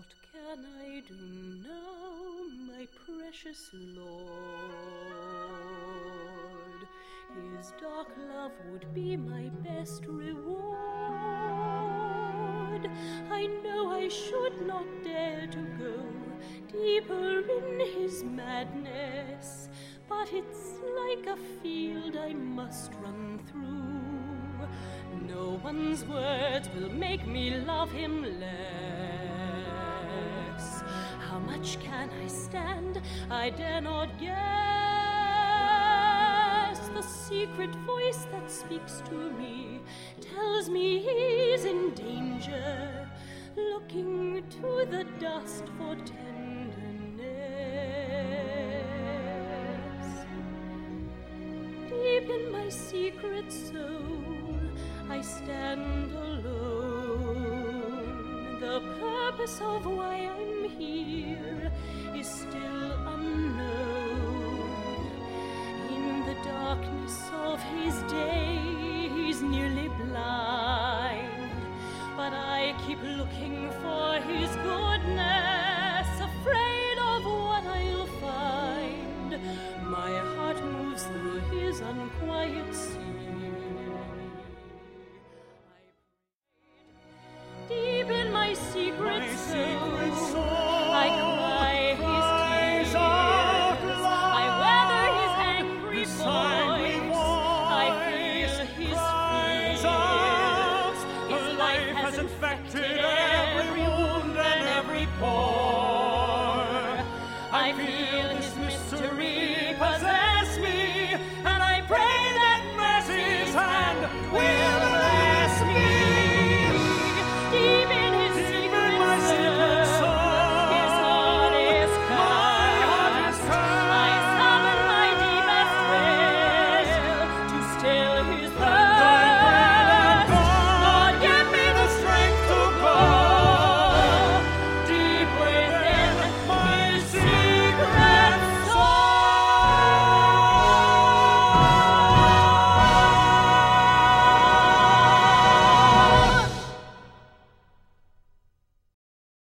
What can I do now, my precious Lord? His dark love would be my best reward. I know I should not dare to go deeper in his madness, but it's like a field I must run through. No one's words will make me love him less. How much can I stand? I dare not guess. The secret voice that speaks to me tells me he's in danger, looking to the dust for tenderness. Deep in my secret soul, I stand alone. The purpose of why I'm here is still unknown. In the darkness of his day, he's nearly blind, but I keep looking for his goodness, afraid of what I'll find. My heart moves through his unquiet sea. Deep in my secret soul, I cry his tears. I weather his angry voice. I feel his fears. His life has infected